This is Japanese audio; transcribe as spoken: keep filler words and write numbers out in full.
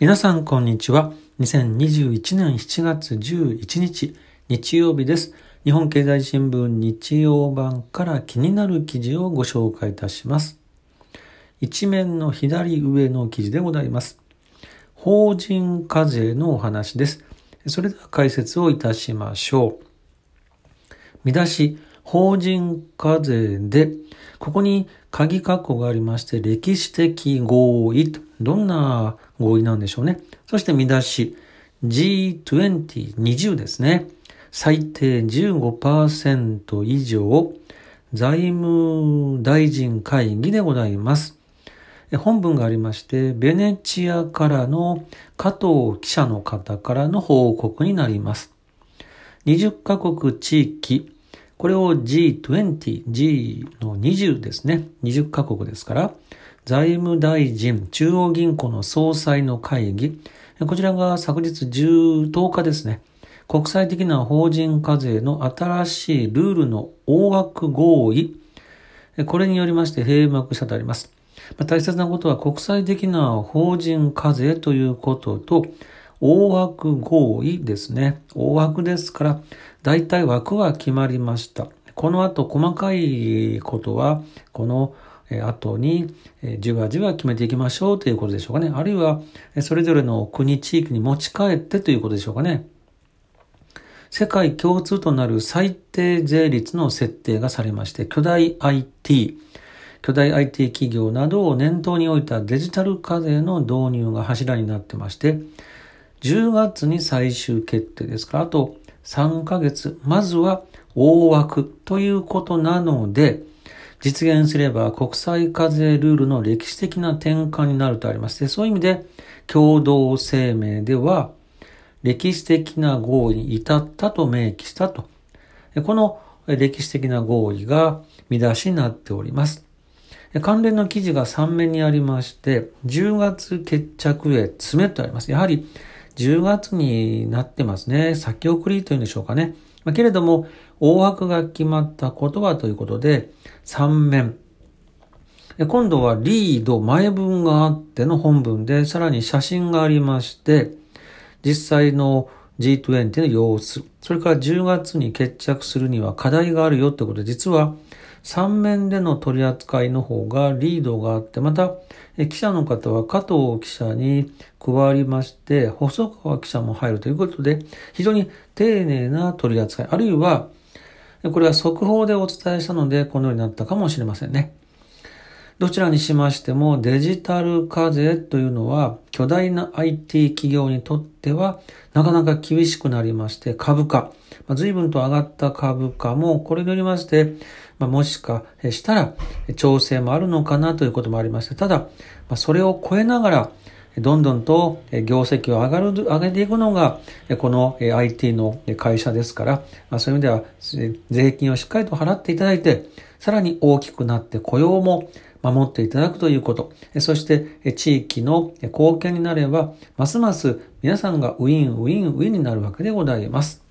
皆さんこんにちは。にせんにじゅういちねんしちがつじゅういちにち日曜日です。日本経済新聞日曜版から気になる記事をご紹介いたします。一面の左上の記事でございます。法人課税のお話です。それでは解説をいたしましょう。見出し、法人課税で、ここに鍵括弧がありまして、歴史的合意と、どんな合意なんでしょうね。そして見出し、ジーにじゅう、にじゅうですね。最低 じゅうごパーセント 以上、財務大臣会議でございます。本文がありまして、ベネチアからの加藤記者の方からの報告になります。にじゅっかこく地域、これを ジーにじゅう、G のにじゅうですね。にじゅっかこくですから、財務大臣、中央銀行の総裁の会議、こちらが昨日じゅう、とおかですね。国際的な法人課税の新しいルールの大枠合意、これによりまして閉幕したとあります。大切なことは国際的な法人課税ということと、大枠合意ですね。大枠ですから、だいたい枠は決まりました。この後細かいことは、この後にじわじわ決めていきましょうということでしょうかね。あるいは、それぞれの国地域に持ち帰ってということでしょうかね。世界共通となる最低税率の設定がされまして、巨大 アイティー、巨大 アイティー 企業などを念頭に置いたデジタル課税の導入が柱になってまして、じゅうがつに最終決定ですから、あとさんかげつ、まずは大枠ということなので、実現すれば国際課税ルールの歴史的な転換になるとありまして、そういう意味で共同声明では、歴史的な合意に至ったと明記したと。この歴史的な合意が見出しになっております。関連の記事がさんめんにありまして、じゅうがつ決着へ詰めとあります。やはりじゅうがつになってますね。先送りというんでしょうかね。けれども、大枠が決まったことはということで、さんめん。今度はリード、前文があっての本文で、さらに写真がありまして、実際の ジーにじゅう の様子、それからじゅうがつに決着するには課題があるよということで、実はさんめんでの取り扱いの方がリードがあって、また記者の方は加藤記者に加わりまして、細川記者も入るということで、非常に丁寧な取り扱い、あるいはこれは速報でお伝えしたのでこのようになったかもしれませんね。どちらにしましてもデジタル課税というのは巨大な アイティー 企業にとってはなかなか厳しくなりまして、株価、まあ、随分と上がった株価もこれによりまして、まあ、もしかしたら調整もあるのかなということもありまして、ただ、まあ、それを超えながらどんどんと業績を上がる、上げていくのがこの アイティー の会社ですから、まあ、そういう意味では税金をしっかりと払っていただいて、さらに大きくなって雇用も守っていただくということ、そして地域の貢献になれば、ますます皆さんがウィンウィンウィンになるわけでございます。